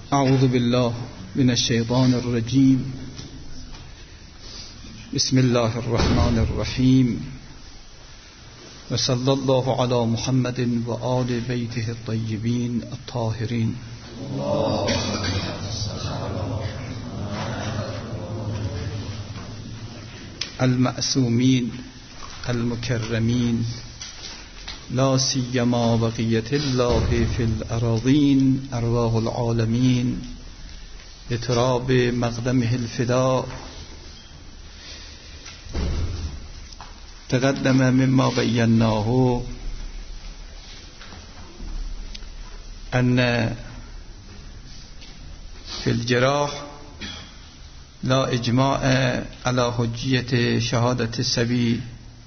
اعوذ بالله من الشیطان الرجیم. بسم الله الرحمن الرحیم و صلی الله علی محمد و آل بیته الطیبین الطاهرین. المعصومین المکرمین لا سیما بقیت الله فی الاراضین ارواح العالمین لتراب مقدمه الفداء. تقدم مما بیناه ان فی الجراح لا اجماع على حجیت شهادت الصبی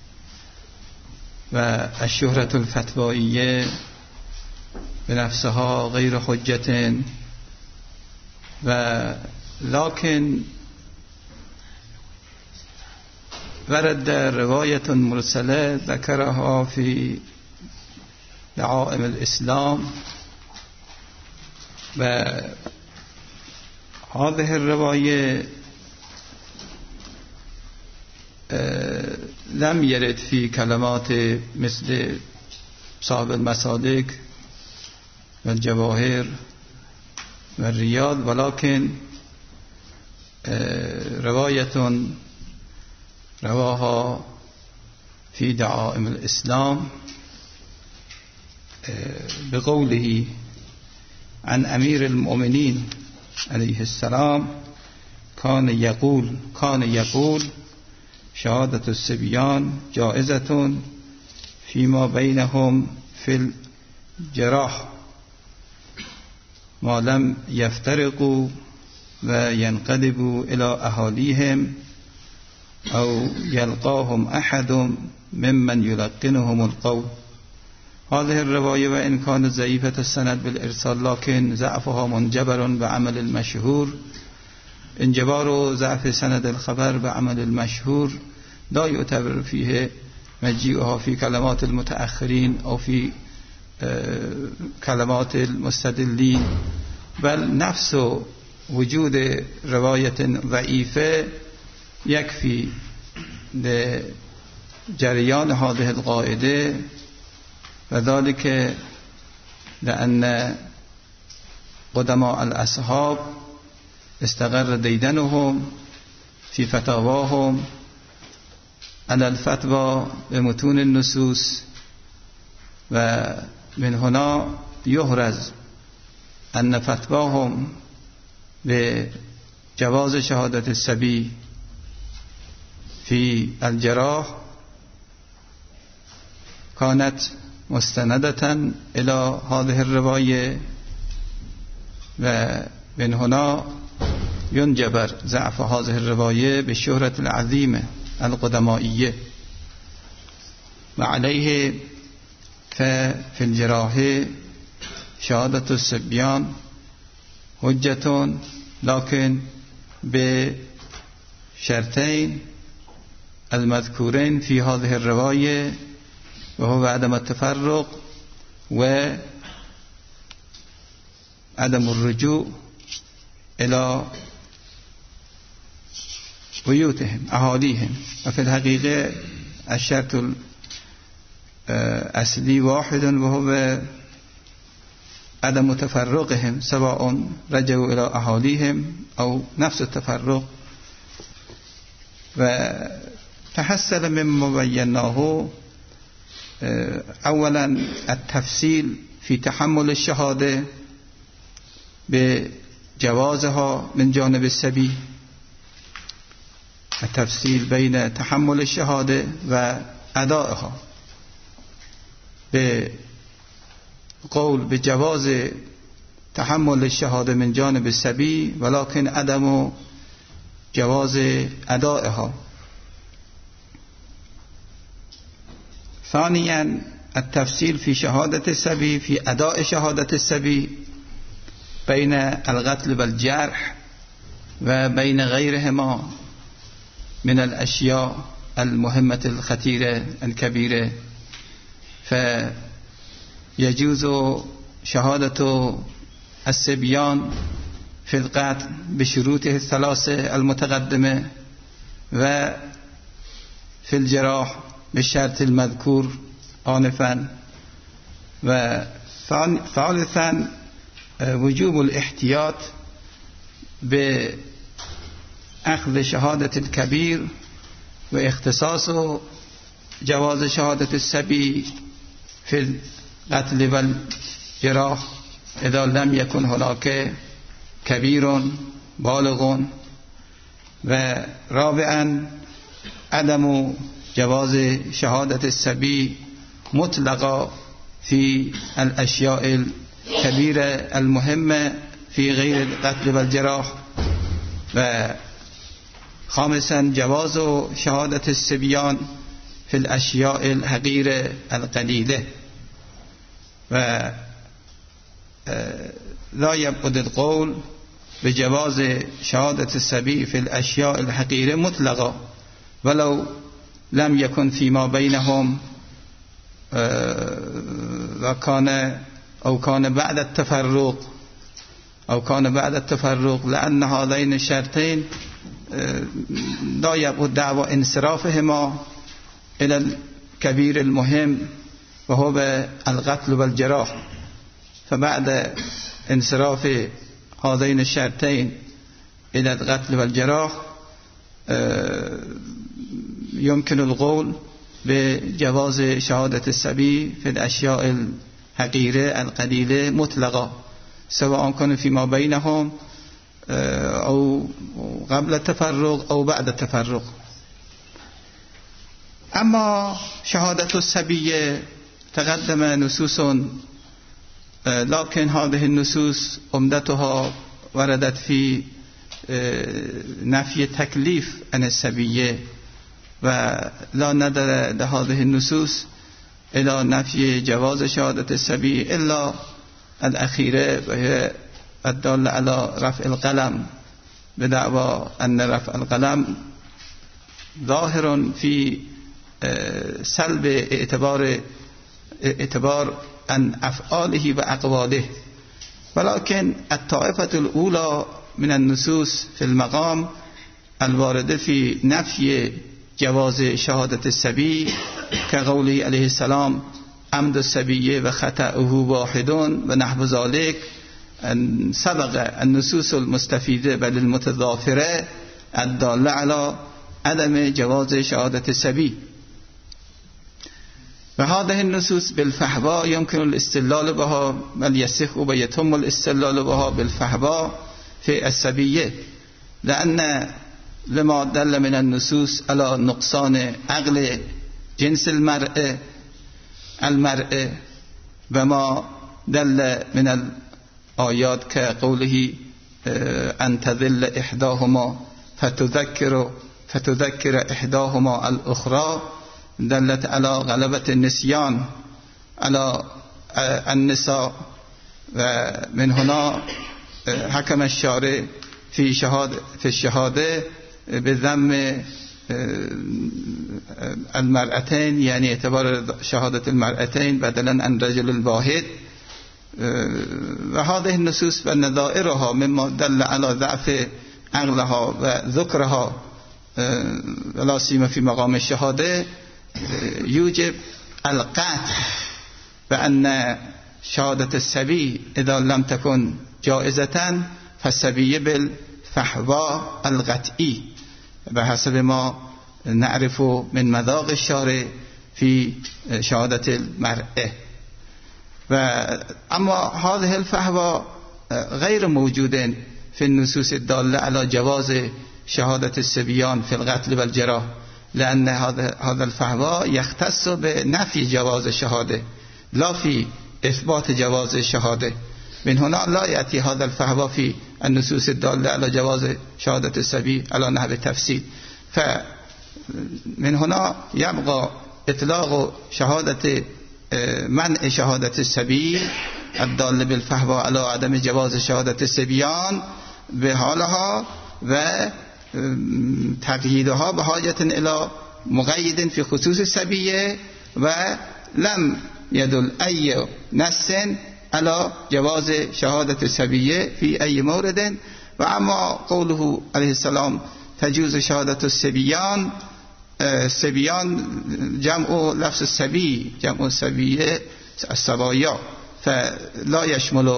و الشهرة الفتوائیه بنفسها غیر حجة، و لكن ورد روایت مرسله ذکرها فی دعائم الاسلام، و هذه الرواية لم يرد في كلمات مثل صاحب المسالك والجواهر والرياض، ولكن رواية رواها في دعائم الإسلام بقوله عن أمير المؤمنين عليه السلام كان يقول شهادة الصبيان جائزة فيما بينهم في الجراح ما لم يفترقوا وينقلبوا إلى أهاليهم أو يلقاهم أحد ممن يلقنهم القول. هذه الرواية وإن كانت ضعيفة السند بالإرسال لكن ضعفها منجبر بعمل المشهور. انجبار ضعف سند الخبر بعمل المشهور لا يعتبر فيه مجيئها في كلمات المتأخرين أو في كلمات المستدلين، بل نفس وجود رواية ضعيفة يكفي لجريان هذه القاعدة، وذلك لأن قدماء الأصحاب استقر ديدنهم في فتاواهم على الفتوى بمتون النصوص، ومن هنا يحرز أن فتواهم بجواز شهادة الصبي في الجراح كانت مستندة إلى هذه الرواية، ومن هنا ينجبر ضعف هذه الرواية بالشهرة العظيمة القدمائية. وعليه ففي الجراح شهادة الصبيان حجة، لكن بشرطين المذكورين في هذه الرواية، وهو عدم التفرق وعدم الرجوع إلى بيوتهم أهاليهم. وفي الحقيقة الشرط الأصلي واحد، وهو عدم تفرقهم سواء رجعوا إلى أهاليهم أو نفس التفرق. وتحصل مما بيناه أولا التفصيل في تحمل الشهادة بجوازها من جانب الصبي، التفصيل بين تحمل الشهادة وأدائها، بقول بجواز تحمل الشهادة من جانب الصبي ولكن عدم جواز أدائها. ثانيا التفصيل في شهادة الصبي في أداء شهادة الصبي بين القتل والجرح وبين غيرهما من الأشياء المهمة الخطيرة الكبيرة. فيجوز شهادة الصبيان في القتل بشروطه الثلاثة المتقدمة، و في الجراح بالشرط المذكور آنفا. و ثالثا وجوب الاحتياط بأخذ شهادة الكبير، واختصاص جواز شهادة الصبي في القتل والجراح إذا لم يكن هناك كبير بالغ. و رابعا عدم جواز شهادة الصبي مطلقا في الأشياء الكبيرة المهمة في غير القتل والجراح. و خامسا جواز شهادة الصبيان في الأشياء الحقيرة القليلة. و لا يبعد القول بجواز شهادة الصبي في الأشياء الحقيرة مطلقا ولو لم يكن فيما بينهم كان بعد التفرق، لأن هذين الشرطين لا يبعد دعوى انصرافهما إلى الكبير المهم وهو القتل والجراح. فبعد انصراف هذين الشرطين إلى القتل والجراح يمكن القول بجواز شهادة الصبي في الأشياء الحقيرة القليلة مطلقا، سواء كان فيما بينهم أو قبل التفرق أو بعد التفرق. أما شهادة الصبي تقدم نصوص، لكن هذه النصوص عمدتها وردت في نفي تكليف عن الصبي، ولا ندر لهذه النصوص إلى نفي جواز شهادة الصبي إلا الأخيرة، وهي الدالة على رفع القلم، بدعوى أن رفع القلم ظاهر في سلب اعتبار عن أفعاله وأقواله. ولكن الطائفة الأولى من النصوص في المقام الواردة في نفي جواز شهادة الصبي كقوله عليه السلام عمد الصبي وخطأه واحد ونحو ذلك، سبق النصوص المستفيدة بل المتضافرة الدالة على عدم جواز شهادة الصبي. وهذه النصوص بالفحوى يمكن الاستدلال بها، بل يصح ويتم الاستدلال بها بالفحوى في الصبية، لأن لما دل من النصوص على نقصان عقل جنس المرأة وما دل من الآيات كقوله أن تذل إحداهما فتذكر إحداهما الأخرى، دلت على غلبة النسيان على النساء. ومن هنا حكم الشارع في الشهادة بذم المرأتين، يعني اعتبار شهادة المرأتين بدلا عن رجل الواحد. وهذه النصوص ونظائرها مما دل على ضعف عقلها وذكرها ولا سيما في مقام الشهادة يوجب القطع بأن شهادة الصبي إذا لم تكن جائزة فالصبي بالفحوى القطعي بحسب ما نعرف من مذاق الشارع في شهادة المرأة. أما هذه الفحوى غير موجودة في النصوص الدالة على جواز شهادة الصبيان في القتل والجراح، لأن هذا الفحوى يختص بنفي جواز الشهادة لا في إثبات جواز الشهادة. من هنا لا يأتي هذا الفحوى في النصوص الدالة على جواز شهادة الصبي على نحو التفصيل. فمن هنا يبقى إطلاق شهادة منع شهادة الصبي الدالة بالفحوى على عدم جواز شهادة الصبيان بحالها وتقييدها بحاجة إلى مقيد في خصوص الصبي، ولم يدل أي نص على جواز شهادة السبية في أي مورد. و اما قوله علیه السلام تجوز شهادة السبيان، سبيان جمع لفظ السبي، جمع السبية السبايا، فلا يشمل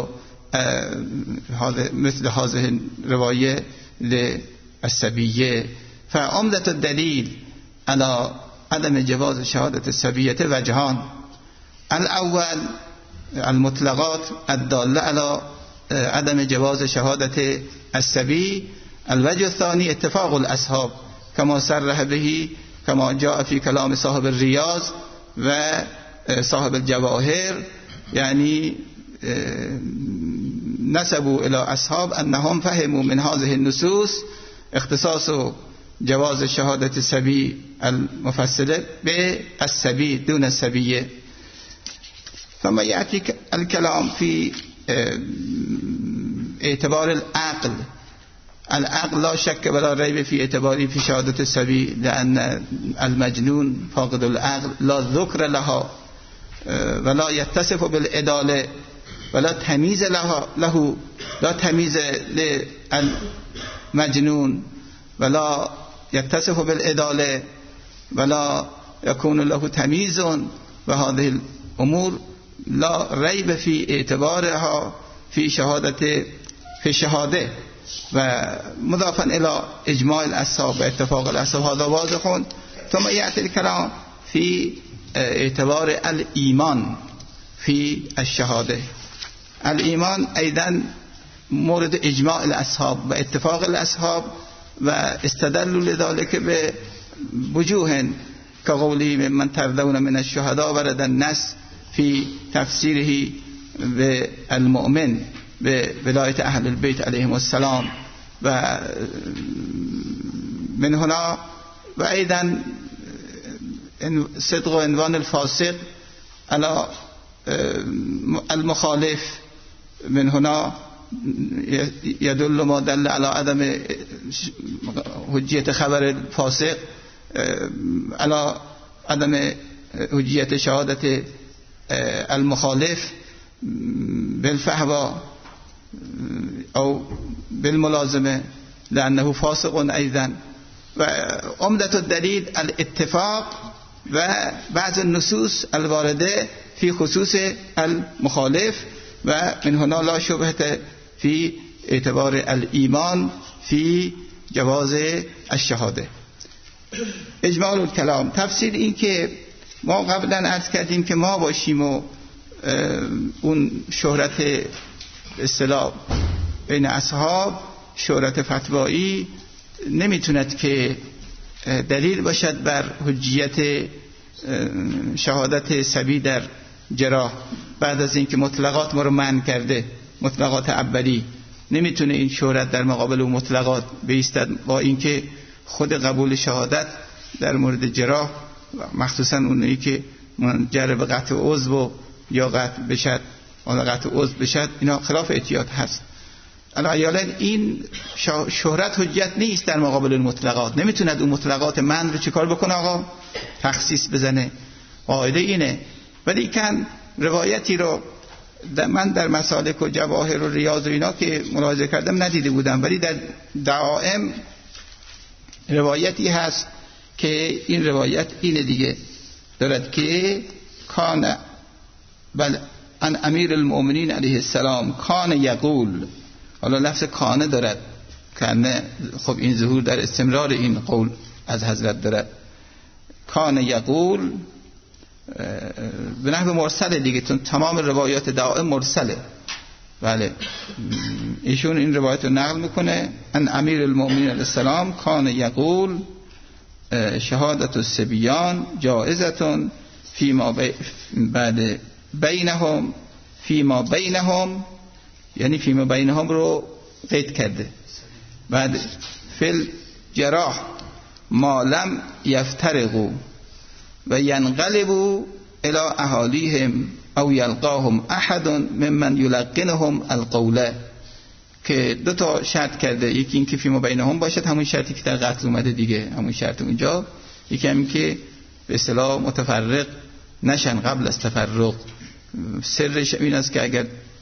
مثل هذه الرواية للسبية. فعمدة الدليل على عدم جواز شهادة السبية وجهان: الأول المطلقات الدالة على عدم جواز شهادة السبي. الوجه الثاني اتفاق الأصحاب كما صرح به كما جاء في كلام صاحب الرياض و صاحب الجواهر، يعني نسبوا إلى أصحاب أنهم فهموا من هذه النصوص اختصاص جواز شهادة السبي المفصلة بالسبي دون السبية. ثم يأتي الكلام في اعتبار العقل. العقل لا شك ولا ريب في اعتباره في شهادة السبي، لأن المجنون فاقد العقل لا ذكر لها ولا يتصف بالعدالة ولا تمييز له، لا تمييز للمجنون ولا يتصف بالعدالة ولا يكون له تمييز، وهذه الأمور لا ريب في اعتبارها في شهادة ومضافا إلى إجماع الأصحاب واتفاق الأصحاب، هذا واضح. ثم يأتي الكلام في اعتبار الإيمان في الشهادة. الإيمان أيضا مورد إجماع الأصحاب واتفاق الأصحاب، واستدلوا لذلك بوجوه كقوله ممن ترضون من الشهداء، ورد النص في تفسيره بالمؤمن بولاية أهل البيت عليهم السلام. ومن هنا وأيضا صدق عنوان الفاسق على المخالف، من هنا يدل ما دل على عدم حجية خبر الفاسق على عدم حجية شهادة المخالف بالفحوى أو بالملازمة لأنه فاسق أيضا. وعمدة الدليل الاتفاق وبعض النصوص الواردة في خصوص المخالف، ومن هنا لا شبهة في اعتبار الإيمان في جواز الشهادة. اجمال الكلام تفسیر این که ما قبلا عرض کردیم که ما باشیم و اون شهرت اصطلاح بین اصحاب، شهرت فتوایی نمیتوند که دلیل باشد بر حجیت شهادت سبی در جراح بعد از اینکه مطلقات ما رو منع کرده. مطلقات اولی نمیتونه این شهرت در مقابل اون مطلقات بایستد، با اینکه خود قبول شهادت در مورد جراح مخصوصا اونایی که منجر به قطع عضو یا قطع بشد قطع عضو بشد، اینا خلاف احتیاط هست. الان این شهرت حجت نیست در مقابل المطلقات. نمیتوند اون مطلقات من رو چیکار بکنه آقا؟ تخصیص بزنه. قاعده اینه. ولی کن روایتی رو من در مسالک و جواهر و ریاض و اینا که ملاحظه کردم ندیده بودم، ولی در دعائم روایتی هست که این روایت اینه دیگه دارد که کان بل ان امیر المؤمنین علیه السلام کان یقول، حالا لفظ کانه دارد، کانه خب این ظهور در استمرار این قول از حضرت دارد. کان یقول به نحو مرسله دیگه، چون تمام روایات دائم مرسله. بله ایشون این روایت رو نقل میکنه ان امیر المؤمنین علیه السلام کان یقول شهادت السبیان جائزتون فیما بعد بینهم، فیما بینهم یعنی فیما بینهم رو قید کرده، بعد فل جراح ما لم یفترقوا و ینقلبوا الى اهالیهم او یلقاهم احد ممن یلقنهم القول، که دو تا شرط کرده. یکی این که فیما بینهم باشد، همون شرطی که در قتل اومده دیگه، همون شرط اونجا. یکی همین که به اصطلاح متفرق نشن قبل از تفرق. سرش این است که اگر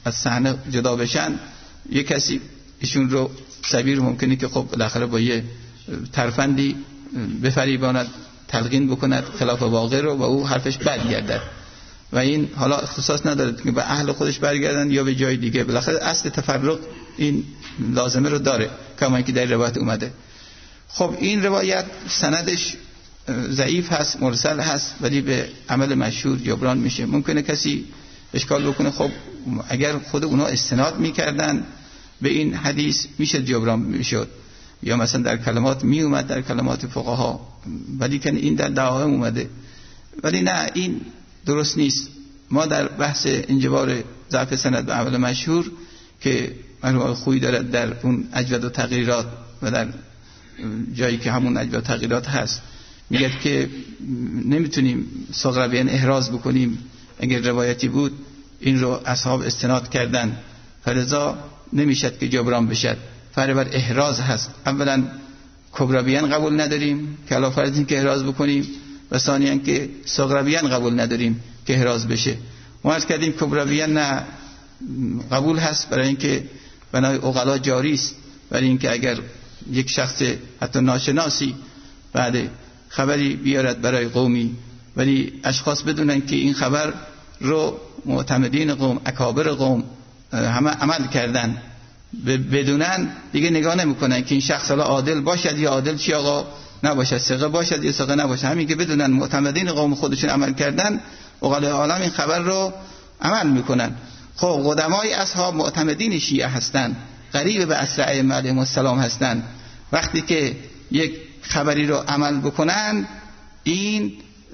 از صحنه جدا بشن، یه کسی ایشون رو سبیر ممکنه که خب بالاخره با یه ترفندی بفریباند، تلقین بکند خلاف واقع رو و او حرفش برگردد و این حالا اختصاص نداره که به اهل خودش برگردن یا به جای دیگه، بالاخره اصل تفرق این لازمه رو داره کما اینکه در روایت اومده. خب این روایت سندش ضعیف هست، مرسل هست، ولی به عمل مشهور جبران میشه. ممکنه کسی اشکال بکنه خب اگر خود اونا استناد میکردن به این حدیث میشه جبران میشد یا مثلا در کلمات میومد، در کلمات فقها، ولی که این در دعایم اومده. ولی نه، این درست نیست. ما در بحث انجبار ضعف سند به عمل مشهور که مرحوم خویی دارد در اون اجود و تغییرات و در جایی که همون اجود و تغییرات هست میگه که نمیتونیم صغرویان احراز بکنیم. اگر روایتی بود این رو اصحاب استناد کردن، فلذا نمیشد که جبران بشد. فرق بر احراز هست. اولا کبرویان قبول نداریم که علاوه بر این که احراز بکنیم، و ثانیاً که صغرویان قبول نداریم که احراز بشه. ما عرض کردیم کبرویان نه قبول هست برای اینکه بنای عقلا جاری است، برای اینکه اگر یک شخص حتی ناشناسی بعد خبری بیارد برای قومی ولی اشخاص بدونن که این خبر رو معتمدین قوم، اکابر قوم همه عمل کردن، بدونن دیگه نگاه نمیکنن که این شخص حالا عادل باشد یا عادل چی آقا نباشد، ثقه باشد یا ثقه نباشد. همین که بدونن معتمدین قوم خودشون عمل کردن، عقلای عالم این خبر رو عمل میکنن. خب قدمای اصحاب معتمدین شیعه هستن، قریب به عصر ائمه علیهم السلام هستن. وقتی که یک خبری رو عمل بکنن این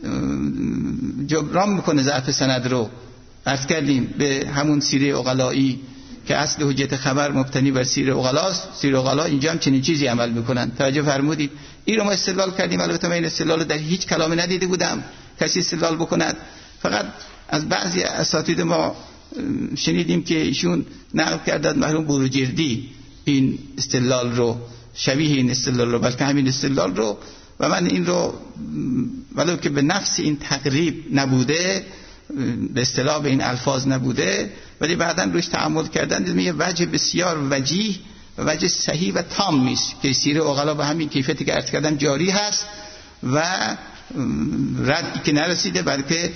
جبران میکنه ضعف سند رو. عرض کردیم به همون سیره عقلایی که اصل حجت خبر مبتنی بر سیره عقلاست. سیره عقلا اینجا هم چنین چیزی عمل میکنن. توجه فرمودید؟ این رو ما استدلال کردیم. البته من این استدلال در هیچ کلامی ندیده بودم کسی استدلال بکند، فقط از بعضی اساتید ما شنیدیم که ایشون نقل کردند مرحوم بروجردی این استدلال رو، شبیه این استدلال رو، بلکه همین استدلال رو، و من این رو ولو که به نفس این تقریب نبوده، به اصطلاح به این الفاظ نبوده، ولی بعداً روش تأمل کردن دیدم یه وجه بسیار وجیه و وجه صحیح و تام نیست که سیره عقلا به همین کیفیتی که عرض کردم جاری هست و ردی که نرسیده، بلکه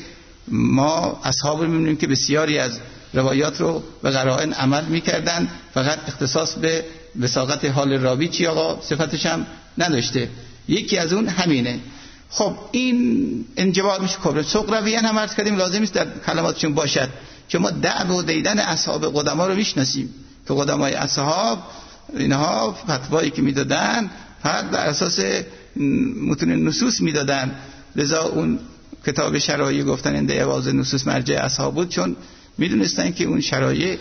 ما اصحاب رو می‌بینیم که بسیاری از روایات رو به قرائن عمل می‌کردن، فقط اختصاص به وثاقت حال راوی چی آقا صفتش هم نداشته. یکی از اون همینه. خب این انجبار میشه کبر. صغرویان هم عرض کردیم لازم است در کلماتشون باشد که ما دعو و دیدن اصحاب قدما رو میشناسیم که قدمای اصحاب اینها فتوایی که میدادن فقط در اساس متون نصوص میدادن. لذا اون کتاب شرایع گفتن انده اواز نصوص مرجع اصحاب بود، چون میدونستن که اون شرایع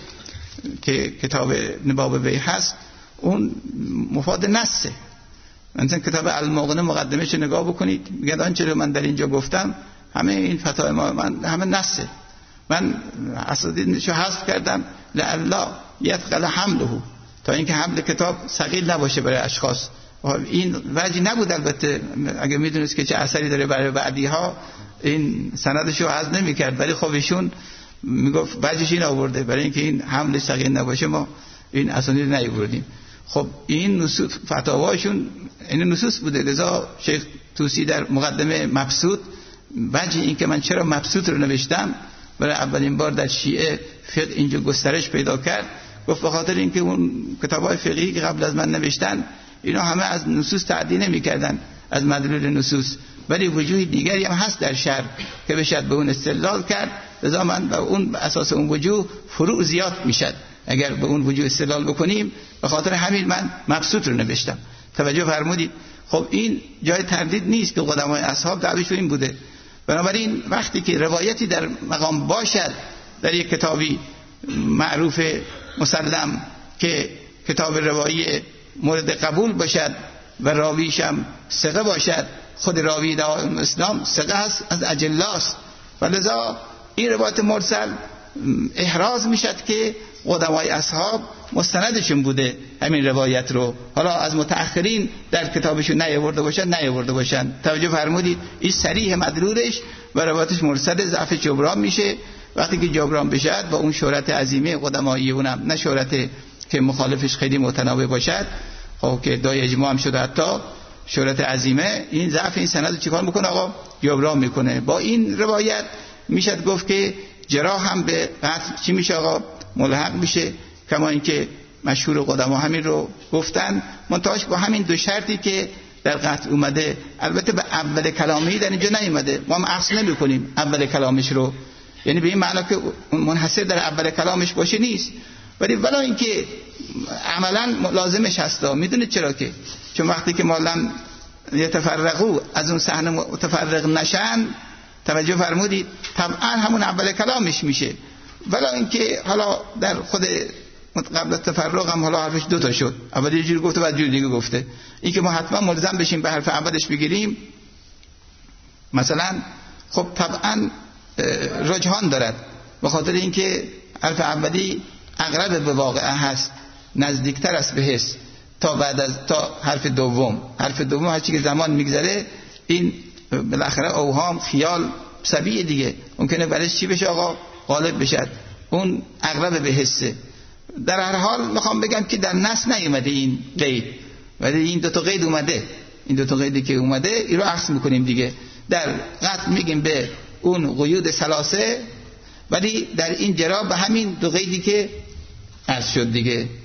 که کتاب نباب وی هست اون مفاد نصه. مثلا کتاب المغنی مقدمه‌اش نگاه بکنید، میگه آنچه رو من در اینجا گفتم همه این فتاوی من همه نصه. من اساتیدشو حذف کردم لعلا یثقل حمله، تا اینکه حمل کتاب ثقیل نباشه برای اشخاص. این وجه نبود. البته اگه میدونست که چه اثری داره برای بعدی‌ها این سندشو حذف نمی‌کرد، ولی خب ایشون میگفت وجهش این آورده برای اینکه این حمل ثقیل نباشه ما این اسانید نیاوردیم. خب این نصوص فتاواشون این نصوص بوده. لذا شیخ طوسی در مقدمه مبسوط وجه این که من چرا مبسوط رو نوشتم، برای اولین بار در شیعه فقه اینجا گسترش پیدا کرد، گفت به خاطر اینکه اون کتاب‌های فقهی که قبل از من نوشتن اینا همه از نصوص تعدی نمی‌کردن، از مدلول نصوص، ولی وجوه دیگری هم هست در شرع که بشد به اون استدلال کرد. لذا من به اون اساس اون وجوه فروع زیاد میشد اگر به اون وجوه استدلال بکنیم، به خاطر همین من مبسوط رو نوشتم. توجه فرمودید؟ خب این جای تردید نیست که قدمای اصحاب دعویشون این بوده. بنابراین وقتی که روایتی در مقام باشد در یک کتابی معروف مسلم که کتاب روایی مورد قبول باشد و راویش هم ثقه باشد، خود راوی دائم اسلام ثقه هست، از اجلاست، ولذا این روایت مرسل احراز میشد که قدمای اصحاب مستندشون بوده همین روایت رو، حالا از متأخرین در کتابشون نیاورده باشن. توجه فرمودید؟ این صریح مدلولش و روایتش مرسل ضعف جبران میشه وقتی که جبران بشد با اون شهرت عظیمه قدمایی، اونم نه شهرت که مخالفش خیلی متناوب باشد، خب که ادعای اجماع هم شده، حتی شهرت عظیمه، این ضعف این سند رو چیکار میکنه آقا؟ جبران میکنه. با این روایت میشد گفت که جراح هم به قتل چی میشه آقا؟ ملحق میشه، کما اینکه مشهور قدما همین رو گفتن، منتهاش با همین دو شرطی که در قتل اومده. البته به اول کلامی در اینجا نیومده، ما هم عکس نمی‌کنیم اول کلامش رو، یعنی به این معنا که منحصر در اول کلامش باشه نیست، ولی ولی اینکه عملا لازمش هستا. میدونید چرا؟ که چون وقتی که مالن یتفرقو از اون صحنه متفرق نشن، توجه فرمودید، طبعا همون اول کلامش میشه. ولی اینکه حالا در خود قبل تفرق هم حالا حرفش دو تا شد، اول یه جوری گفته بعد جوری دیگه گفته. این که ما حتما ملزم بشیم به حرف اولش بگیریم مثلا، خب طبعا رجحان دارد، به خاطر اینکه حرف اولی اقرب به واقعه هست، نزدیکتر است به حس تا بعد از تا حرف دوم. حرف دوم هرچی که زمان میگذره این بالاخره اوهام، خیال، سبیه دیگه، ممکنه برش چی بشه آقا؟ غالب بشد، اون اقرب به حسه. در هر حال میخوام بگم که در نص نیومده این قید، ولی این دو تا قید اومده. این دو تا قیدی که اومده این رو عکس میکنیم دیگه. در قتل میگیم به اون قیود ثلاثه، ولی در این جرا به همین دو قیدی که عرض شد دیگه. اگر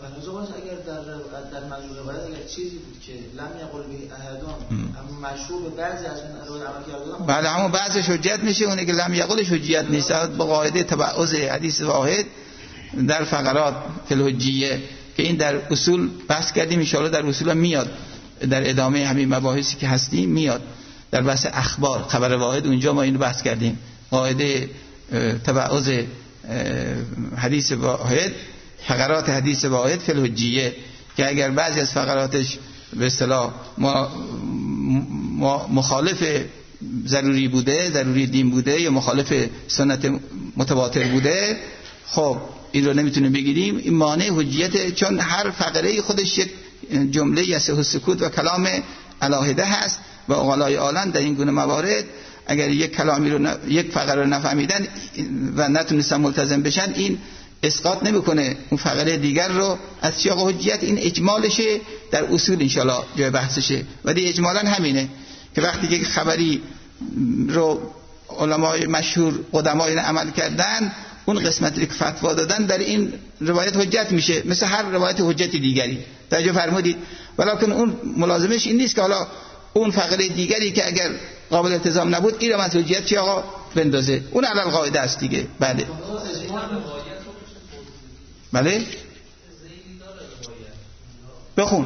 در مجموع روایت اگر چیزی بود که لم یقل به احدان اما مشروع به بعضی از اون روایت عمل کردن، بله همون بعضی حجت میشه، اونی که لم یقل حجت نیست. به قاعده تبعض حدیث واحد در فقرات فی الحجیه که این در اصول بحث کردیم، ان شاءالله در اصول میاد، در ادامه همین مباحثی که هستیم میاد در بحث اخبار خبر واحد، اونجا ما اینو بحث کردیم. قاعده تبعض حدیث واحد، فقرات حدیث واحد فی الحجیه، که اگر بعضی از فقراتش به اصطلاح مخالف ضروری بوده، ضروری دین بوده، یا مخالف سنت متواتر بوده، خب این رو نمیتونیم بگیریم، این مانع حجیت، چون هر فقره خودش یک جمله یصح السکوت و کلام علاهده هست و عقلای عالم در این گونه موارد اگر یک کلامی رو یک فقره رو نفهمیدن و نتونستن ملتزم بشن، این اسقاط نمیکنه اون فقره دیگر رو از سیاق حجیت. این اجمالشه در اصول انشالله جای بحثشه، ولی اجمالا همینه که وقتی که خبری رو علمای مشهور قدمای عمل کردن، اون قسمتی که فتوا دادن در این روایت حجت میشه، مثل هر روایت حجتی دیگری. توجه فرمودید؟ ولیکن اون ملازمش این نیست که حالا اون فقره دیگری که اگر قابل التزام نبود این رو از حجت چی آقا بندازه، اون علل قاعده است دیگه. بله بله بخون.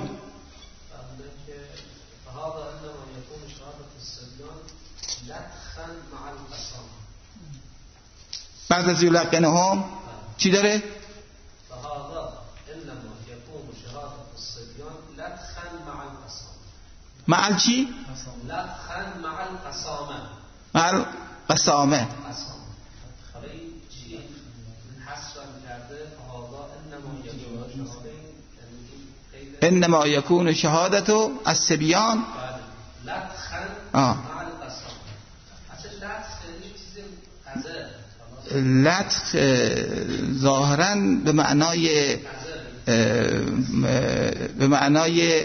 بعد از یلقنهم چی داره؟ مع چی؟ لطخن مع القسامه. مع القسامه. انما یکون شهادت الصبیان. لطخن مع القسامه. لطخ ظاهراً به معنای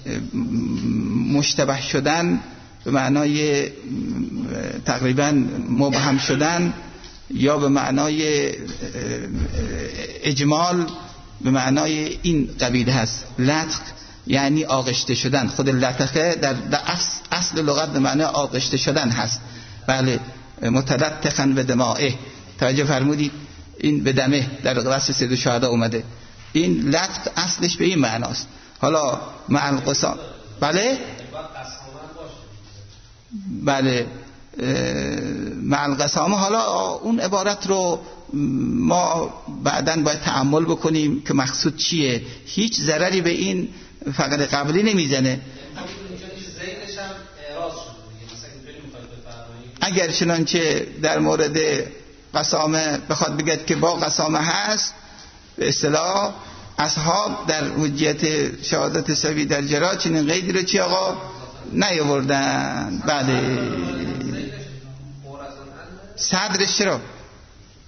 مشتبه شدن، به معنای تقریباً مبهم شدن، یا به معنای اجمال، به معنای این قبیل هست. لطخ یعنی آغشته شدن. خود لطخه در اصل لغت به معنای آغشته شدن هست. بله، متلطخن به دمائه. توجه فرمودید؟ این به دمه در وصف سید الشهدا اومده. این لطخ اصلش به این معناست. حالا مع القسام، بله بله مع القسامه. حالا اون عبارت رو ما بعداً باید تأمل بکنیم که مقصود چیه. هیچ ضرری به این فقره قبلی نمیزنه. اگر چنانچه در مورد قسامه بخواد بگید که با قسامه هست، به اصطلاح اصحاب در حجیت شهادت سوی در جرا چنین قیدی رو چی آقا نیاوردن. بله صدرش چرا؟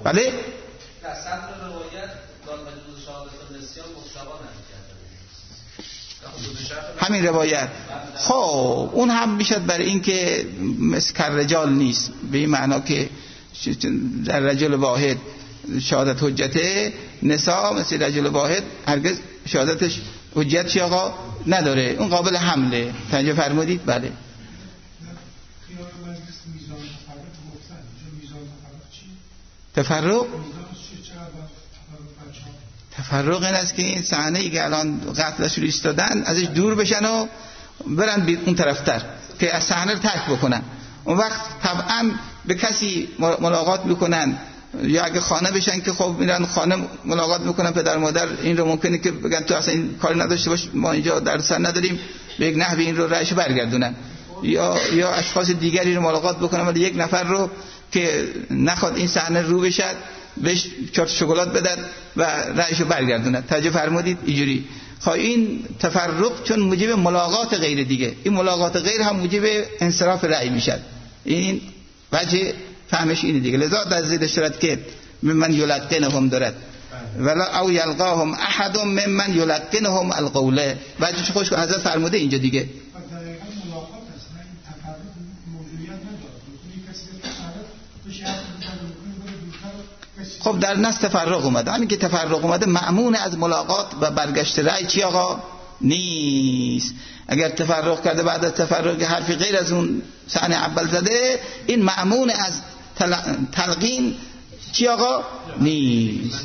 بله در صدر روایت داد مجوز شهادت النسیان مطلقا نمی‌کرد. همین روایت خب اون هم میشد برای این که مثل رجال نیست، به این معنا که در رجل واحد شهادت حجته، نساء مثل رجل واحد هرگز شهادتش حجت چی آقا نداره، اون قابل حمله. توجه فرمودید؟ بله. تفرق این است که این صحنه ای که الان قتلش رو ایستادن ازش دور بشن و برن اون طرفتر که از صحنه رو ترک بکنن. اون وقت طبعا به کسی ملاقات میکنن، یا اگه خانه بشن که خب میرن خانه ملاقات میکنن، پدر مادر این رو ممکنه که بگن تو اصلا این کاری نداشته باش، ما اینجا در سر نداریم، به یک نحوی این رو رأیشو برگردونن. یا اشخاص دیگری رو ملاقات بکنن ولی یک نفر رو که نخواد این صحنه رو بشد بهش چارت شکلات بدن و رأیشو برگردونن. توجه فرمودید؟ اینجوری. خب این تفرق چون موجب ملاقات غیر دیگه، این ملاقات غیر هم موجب انصراف رأی میشد. این وجه فهمش اینه دیگه. لذا در زیر اشارت که ممن یلقنهم دارد ولا او یلقاهم احد ممن یلقنهم القول. وجهش خوش حضرت فرموده اینجا دیگه. خب در نص تفرق اومده، همین که تفرق اومده مأمون از ملاقات و برگشت رأی چی آقا؟ نیست. اگر تفرق کرده بعد از تفرق حرفی غیر از اون صحنه اول زده، این مأمون از تلقین چی آقا؟ نیست.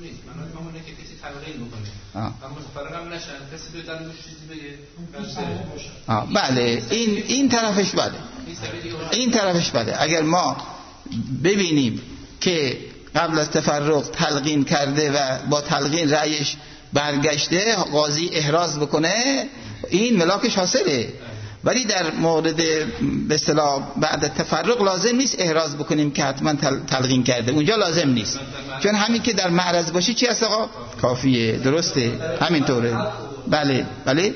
بله این طرفش بله، این طرفش بله. اگر ما ببینیم که قبل از تفرق تلقین کرده و با تلقین رأیش برگشته، قاضی احراز بکنه، این ملاکش حاصله. ولی در مورد به اصطلاح بعد تفرق لازم نیست احراز بکنیم که حتما تلقین کرده، اونجا لازم نیست، چون همین که در معرض باشی چی هست آقا؟ کافیه. درسته همینطوره. بله بله.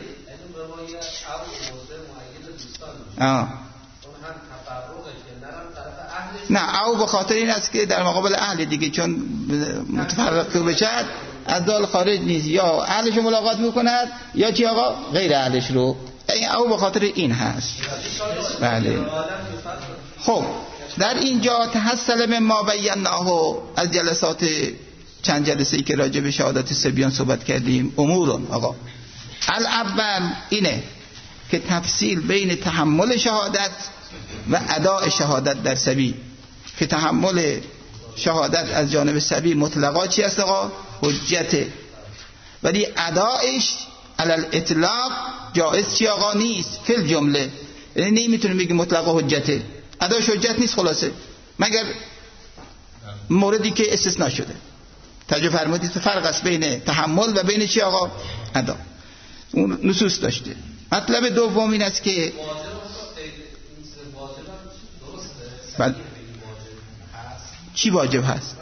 نه او به خاطر این است که در مقابل اهل دیگه، چون متفرق که بشد از دال خارج نیست، یا اهلش رو ملاقات میکند یا چی آقا؟ غیر اهلش رو. او به خاطر این هست. بله. خب در اینجا تحصل ما بیناه از جلسات چند جلسه‌ای که راجع به شهادت صبیان صحبت کردیم امورون آقا. الاول اینه که تفصیل بین تحمل شهادت و اداء شهادت در صبی، که تحمل شهادت از جانب صبی مطلقا چی است آقا؟ حجته، ولی ادائش علی الاطلاق جائز چی آقا؟ نیست. فی الجمله، یعنی نمیتونیم بگیم مطلقا حجته، اداش حجت نیست خلاصه، مگر موردی که استثناء شده. توجه فرمودید؟ فرق است بین تحمل و بین چی آقا؟ ادا. اون نصوص داشته. مطلب دوم این است که بعد چی واجب هست؟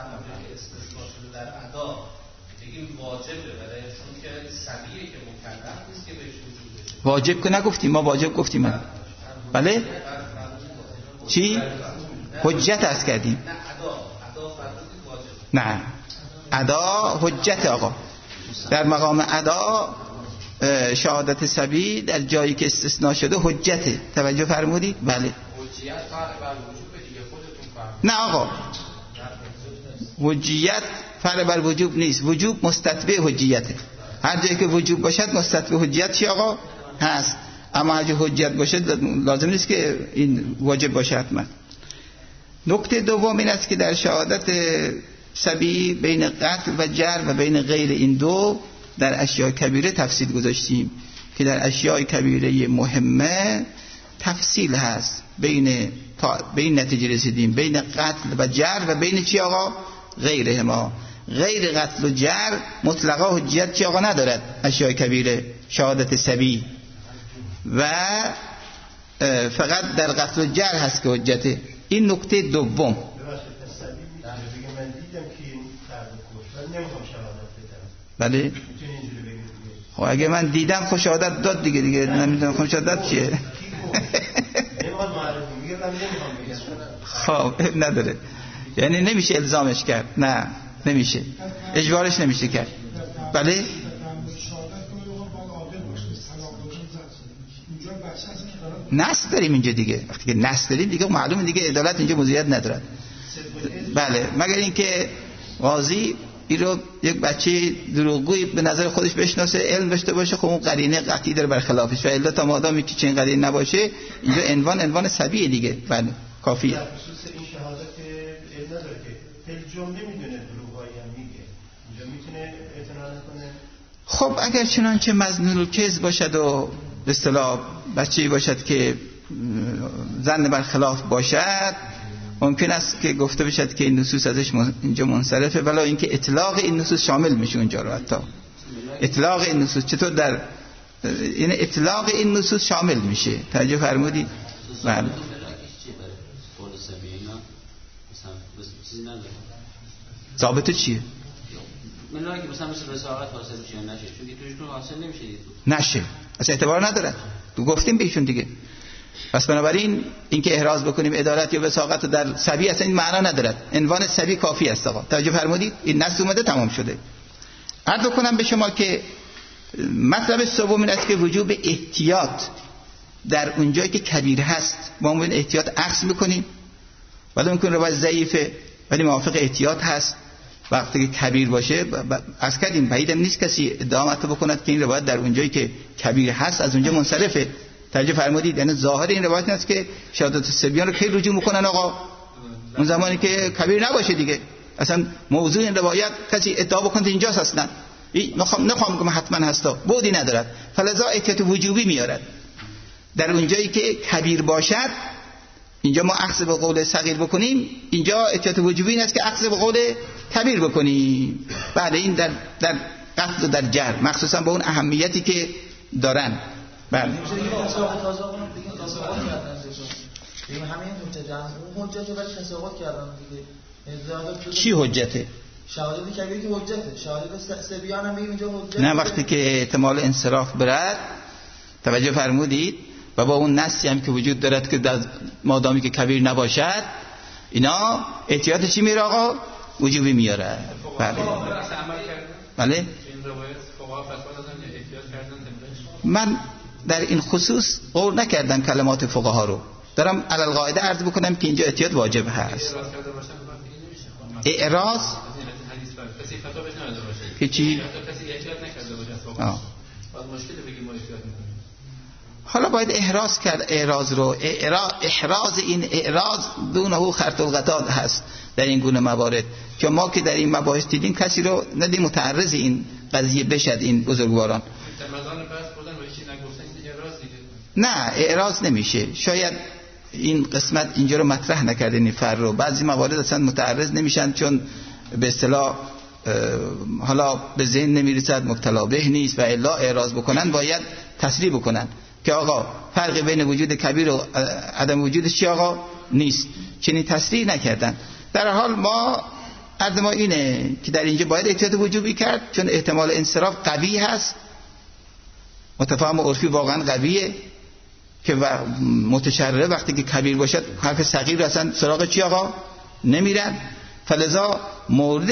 واجب که نگفتیم ما، واجب گفتیم من. بله چی؟ حجت هست کردیم. نه ادا حجت آقا. در مقام ادا شهادت صبی در جایی که استثناء شده حجته. توجه فرمودید؟ بله. نه آقا، حجیت فرع بر وجوب نیست، وجوب مستتبع حجیته. هر جایی که وجوب باشد مستتبع حجیت چی آقا؟ هست. اما اگه حجیت باشد لازم نیست که این واجب باشه حتما. نکته دوم این است که در شهادت صبی بین قتل و جرح و بین غیر این دو در اشیاء کبیره تفصیل گذاشتیم، که در اشیاء کبیره مهمه تفصیل هست. بین نتیجه رسیدیم بین قتل و جرح و بین چی آقا؟ غیره ما. غیر قتل و جرح مطلقا حجیت چی آقا ندارد. اشیاء کبیره شهادت صبی و فقط در قتل و جرح هست که حجته. این نکته دوم. بله خب اگه من دیدم خب شهادت داد دیگه نمیدونم خب شهادت چیه. خب نداره. یعنی نمیشه الزامش کرد، نه نمیشه، اجبارش نمیشه کرد. بله نص داریم اینجا دیگه، وقتی که نص داریم دیگه معلومه دیگه عدالت اینجا موضوعیت نداره. بله مگر اینکه قاضی این رو یک بچه دروغگویی به نظر خودش بشناسه، علم داشته باشه، خب اون قرینه قطعی داره برخلافش و الا تا مادامی که چنین قرینه نباشه اینجا عنوان سبیه دیگه. بله کافیه. در خصوص این شهادت علم نداره که فعل جمله میدونه دروغایی هم میگه، اینجا میتونه اعتراض کنه. خب اگر چنانچه مظنون الکذب باشد و به اصطلاح بچه‌ای باشد که ظن برخلاف باشد، ممکن است که گفته بشد که این نصوص ازش اینجا منصرفه، ولی اینکه اطلاق این نصوص شامل میشه اونجا رو. حتی اطلاق این نصوص چطور در این اطلاق این نصوص شامل میشه. توجه فرمودید؟ بله. ضابطه چیه؟ ملاک که مثلا مثل رسالت حاصل میشه نشه، چون که توشون حاصل نمیشه دیگه. نشه اصلا اعتبار نداره. تو گفتیم بهشون دیگه. پس بنابراین اینکه احراز بکنیم عدالت یا وثاقت در سبی اصلا این معنا نداره. عنوان سبی کافی است. آقا توجه فرمودید؟ این نص اومده تمام شده. عرض کنم به شما که مطلب سوم این است که وجوب احتیاط در اونجایی که کبیر هست ما باید احتیاط عکس میکنیم، ولی ممکن روایت ضعیفه ولی موافق احتیاط هست. وقتی که کبیر باشه از کردیم بعیدم نیست کسی ادعا بکند که این روایت در اونجایی که کبیر هست از اونجا منصرفه. توجه فرمودید؟ یعنی ظاهر این روایت است که شهادت الصبیان رو کی رجوع میکنن آقا؟ اون زمانی که کبیر نباشه دیگه. اصلا موضوع این روایت کسی ادعا بکنه اینجاست اصلا نخوام بگم حتما هستا، بودی ندارد، فلذا احتیاط وجوبی میارد. در اونجایی که کبیر باشد اینجا ما اخذ به قول صغیر بکنیم، اینجا احتیاط وجوبی این است که اخذ به قول کبیر بکنیم. بله این در قتل و در جرح مخصوصا به اون اهمیتی که دارن. بله همین حجت اون حجت رو برای قضاوت کردن دیگه. چی حجته؟ شهادت کبیر که حجته، شهادت صبیان هم اینجا حجت. نه وقتی که احتمال انصراف برد. توجه فرمودید؟ و با اون نصی هم که وجود دارد که در مادامی که کبیر نباشد اینا احتیاط چی میره آقا؟ وجوبی میاره. بله بله من در این خصوص قول نکردم کلمات فقها رو، دارم علی القاعده عرض بکنم که اینجا احتیاط واجب هست. اعراض که چی؟ حالا باید احراز کرد. احراز رو احراز این اعراض دونه خرط القطاد هست در این گونه موارد که ما که در این مباحث دیدیم کسی رو ندیم متعرض این قضیه بشد. این بزرگواران نه اعراض نمیشه. شاید این قسمت اینجا رو مطرح نکردن این فر رو. بعضی موارد اصلا متعرض نمیشن چون به اصطلاح حالا به ذهن نمیرسد، مبتلا به نیست و الا اعراض بکنن باید تصریح بکنن که آقا فرق بین وجود کبیر و عدم وجودش چی آقا؟ نیست. چنین تصریح نکردن. در حال ما عرض ما اینه که در اینجا باید احتیاط وجوبی کرد چون احتمال انصراف قوی هست. متفاهم عرفی واقعا قویه که متشرره وقتی که کبیر باشد حرف صغیر اصلا سراغ چی آقا؟ نمیرن. فلذا مورد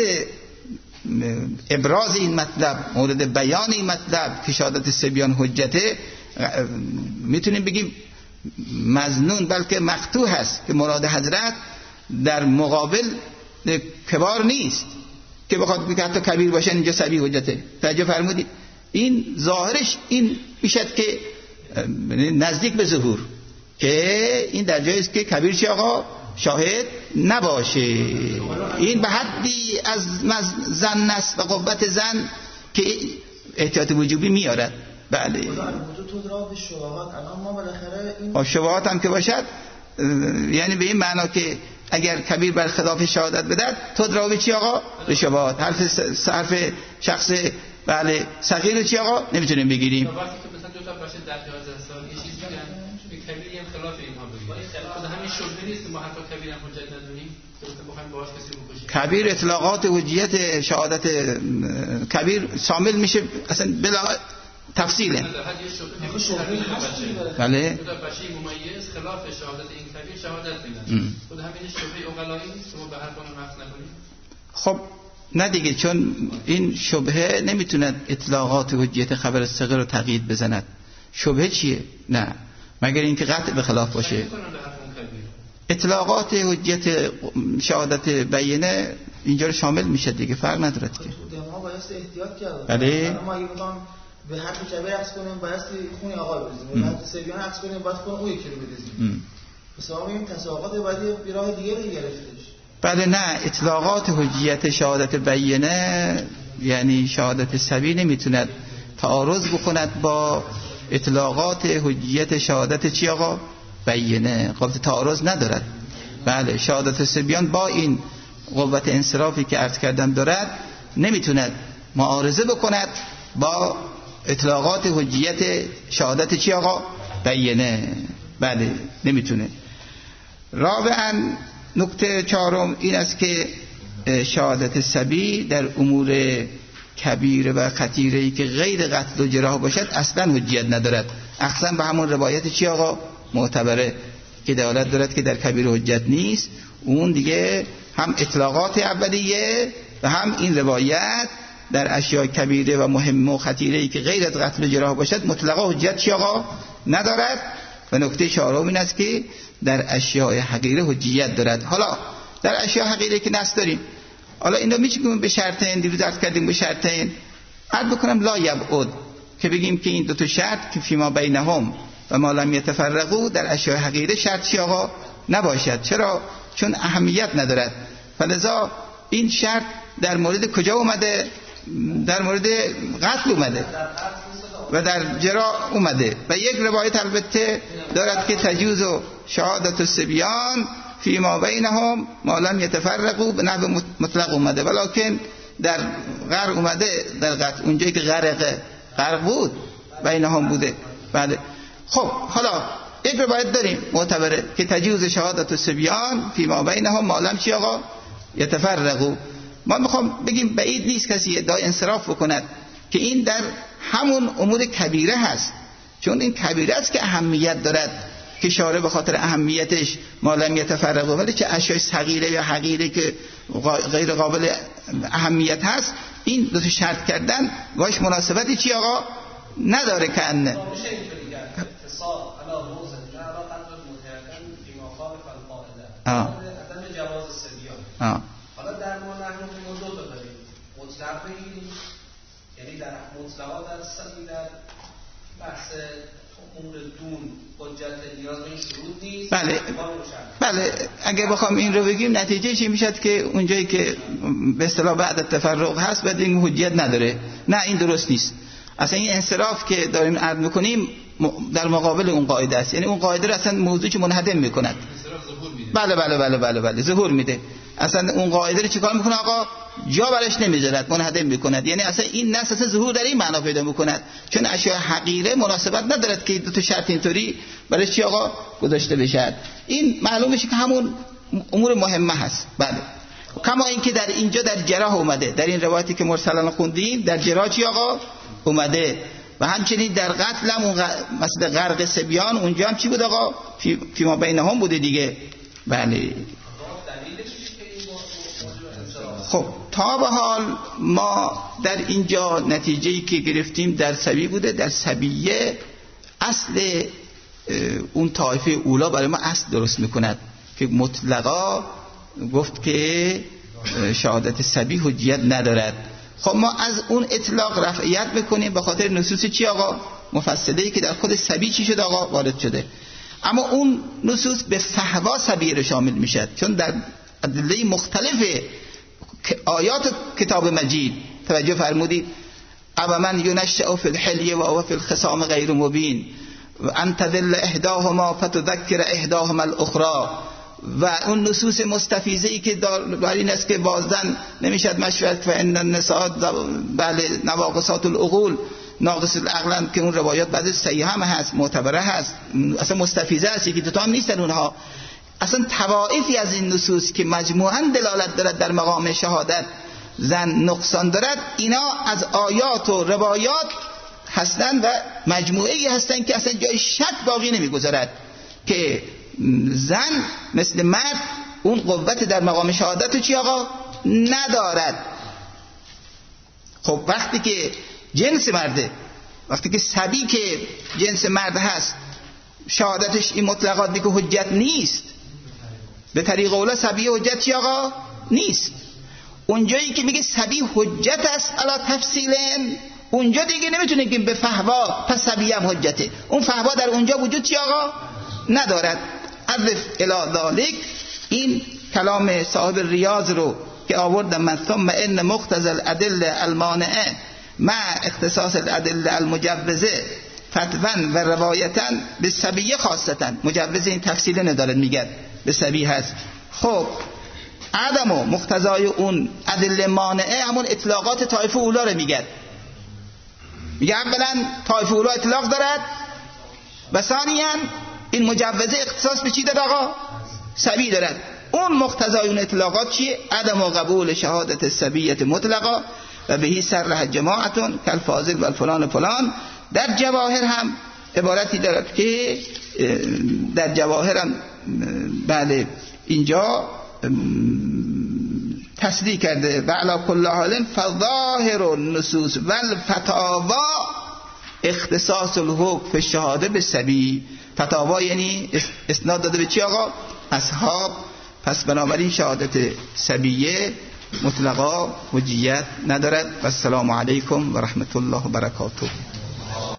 ابراز این مطلب، مورد بیان این مطلب که شهادت صبیان حجته، میتونیم بگیم مظنون بلکه مقطوع هست که مراد حضرت در مقابل کبار نیست که بخواد بگه حتی کبیر باشن اینجا صبی حجته. توجه فرمودید؟ این ظاهرش این میشد که نزدیک به ظهور که این در جایی است که کبیر چی آقا؟ شاهد نباشه. این به حدی از زن است و قوت زن که احتیاط وجوبی میارد. بله شبهات هم که باشد یعنی به این معنا که اگر کبیر بر خلاف شهادت بدهد تدرا به چی آقا؟ به شبهات. حرف شخص بله صغیر چی آقا؟ نمیتونیم بگیریم. وقتی که مثلا دو تا باشه در 11 سال یه چیزی میگن کبیر هم خلاف اینها بگید. خود همین شبهه نیست ما حتی کبیر هم حجت ندونیم که بخوایم باهاش کسی رو بکشیم. کبیر اطلاقات حجیت شهادت کبیر شامل میشه اصلا بلا تفصیله. بله بچه ممیز خلاف شهادت این کبیر شهادت میدن. خود همین شبهه عقلایی نیست که ما به حرفان نقص نکنیم. خب نه دیگه، چون این شبهه نمیتونه اطلاقات حجیت خبر صغیر رو تقیید بزند. شبهه چیه؟ نه مگر اینکه قطع به خلاف باشه. اطلاقات حجیت شهادت بینه اینجا رو شامل میشه دیگه، فرق نداره که. ما باید احتیاط کرد. بله. ما اگه بخوام به حرف کبیر عکس کنیم باید خون آقا بریزیم. به حرف سبیان عکس کنیم باید خون اون یکی رو بریزیم. مثلا این تساقط باید یه راه دیگه رو گرفتش. بله نه، اطلاقات حجیت شهادت بینه یعنی شهادت صبی نمیتوند تعارض بکند با اطلاقات حجیت شهادت چی آقا؟ بینه. قوت تعارض ندارد. بله شهادت صبیان با این قوت انصرافی که عرض کردم دارد نمیتوند معارضه بکند با اطلاقات حجیت شهادت چی آقا؟ بینه. بله نمیتونه. رابعاً نکته چهارم این است که شهادت صبی در امور کبیره و خطیره‌ای که غیر قتل و جراح باشد اصلا حجیت ندارد. اصلا به همون روایت چی آقا؟ معتبره که دلالت دارد که در کبیر حجت نیست. اون دیگه هم اطلاقات اولیه و هم این روایت در اشیاء کبیره و مهم و خطیره‌ای که غیر از قتل و جراح باشد مطلقا حجت چی آقا؟ ندارد. و نکته چهارم این است که در اشیاء حقیره حجیت دارد. حالا در اشیاء حقیره که نص داریم، حالا اینو میگیم به شرطین، دیروز عرض کردیم به شرطین، عرض بکنم لا یبعد که بگیم که این دو تا شرط که فیما بینهم و ما لم یتفرقوا در اشیاء حقیره شرط چی آقا؟ نباشد. چرا؟ چون اهمیت ندارد. فلذا این شرط در مورد کجا اومده؟ در مورد قتل اومده و در جراح اومده. و یک روایت البته دارد که تجوز و شهادت الصبیان فیما بینهم ما لم یتفرقوا به نحو مطلق اومده، ولکن در غرق اومده در قتل اونجایی که غرق بود بینهم بوده. بله خب حالا یک روایت داریم معتبره که تجوز شهادت الصبیان فیما بینهم ما لم چی آقا؟ یتفرقوا. ما میخوام بگیم بعید نیست کسی ادعای انصراف بکند که این در همون امور کبیره هست، چون این کبیره است که اهمیت دارد که شارع به خاطر اهمیتش ما لم یتفرقوا. ولی چه اشیاء صغیره یا حقیره که غیر قابل اهمیت هست، این دو تا شرط کردن باش مناسبتی چی آقا؟ نداره. که انه حالا در ما نحن دو تا داریم، مطلق بگیریم یعنی در مطلقات در بحث امور دون حجت نیاز به این شروط نیست. بله اگه بخوام این رو بگیم نتیجه چی میشد؟ که اونجایی که به اصطلاح بعد تفرق هست بعد این حجت نداره. نه این درست نیست. اصلا این انصراف که داریم عرض میکنیم در مقابل اون قاعده است. یعنی اون قاعده رو اصلا موضوعی منهدم میکند. بله ظهور میده. اصلا اون قاعده رو چیکار میکنه آقا؟ جا برش نمیذارد، منهدم میکند. یعنی اصلا این نص اصلا ظهور در این معنا پیدا میکند، چون اشیاء حقیره مناسبت ندارد که دو تا شرط اینطوری برای چی آقا گذاشته بشه. این معلوم میشه که همون امور مهمه هست. بله کما اینکه در اینجا در جراح اومده، در این روایتی که مرسلن خوندیم در جراح چی آقا اومده. و همچنین در قتل هم اون مثلا غرق صبیان اونجا هم چی بود آقا؟ فیما بینهم بوده دیگه. بله خب تا به حال ما در اینجا نتیجه‌ای که گرفتیم در صبی بوده. در صبیه اصل اون طایفه اولا برای ما اصل درست میکند که مطلقا گفت که شهادت صبی حجیت ندارد. خب ما از اون اطلاق رفعیت بکنیم به خاطر نصوص چی آقا؟ مفصله‌ای که در خود صبی چی شده آقا؟ وارد شده. اما اون نصوص به فحوا صبی رو شامل میشد، چون در ادله مختلف آیات کتاب مجید توجه فرمودید اما من ینشأ فی الحلیه و او فی الخصام غیر مبین و انت ذل احداهما فتذکر احداهما الاخرى. و اون نصوص مستفیضه‌ای که بر این است که بازن نمیشد مشورت فان النساء بله نواقصات العقول ناقص العقل، که اون روایات بعد صحیح هم هست، معتبره هست، اصلا مستفیضه است که دوتا هم نیستن اونها. اصلا طوائفی از این نصوص که مجموعاً دلالت دارد در مقام شهادت زن نقصان دارد، اینا از آیات و روایات هستند و مجموعه‌ای هستند که اصلا جای شک باقی نمیگذارد که زن مثل مرد اون قوت در مقام شهادت چی آقا ندارد. خب وقتی که جنس مرده، وقتی که صبی که جنس مرد هست شهادتش این مطلقات که حجت نیست، به طریق اولا صبی حجت چی آقا نیست. اونجایی که میگه صبی حجت است علا تفصیلن، اونجا دیگه نمیتونه که به فحوا پس صبی هم حجته. اون فحوا در اونجا وجود چی آقا ندارد. عرف الی ذالک، این کلام صاحب ریاض رو که آوردم من، ثم ان مقتضى الادله المانعه مع اختصاص الادله المجوزه فتوا و روایتا به صبیه خاصتا. مجوز این تفصیل نداره، میگه به صبی هست. خب عدم و مقتضای اون ادله مانعه همون اطلاقات طایفه اولا رو میگه اولا طایفه اولا اطلاق دارد و ثانیاً این مجوزه اختصاص به چی دارد آقا؟ صبی دارد. اون مقتضای اون اطلاقات چیه؟ عدم و قبول شهادت صبیت مطلقا و بهی سرح جماعتون کالفاضل و الفلان فلان. در جواهر هم عبارتی دارد که در جواهر هم بله اینجا تصدیق کرده و علی کل حال فظاهر النصوص و الفتاوا اختصاص الحکم فی الشهاده به صبی. فتاوا یعنی اسناد داده به چی آقا؟ اصحاب. پس بنابراین شهادت صبیه مطلقا حجیت ندارد. و السلام علیکم و رحمت الله و برکاته.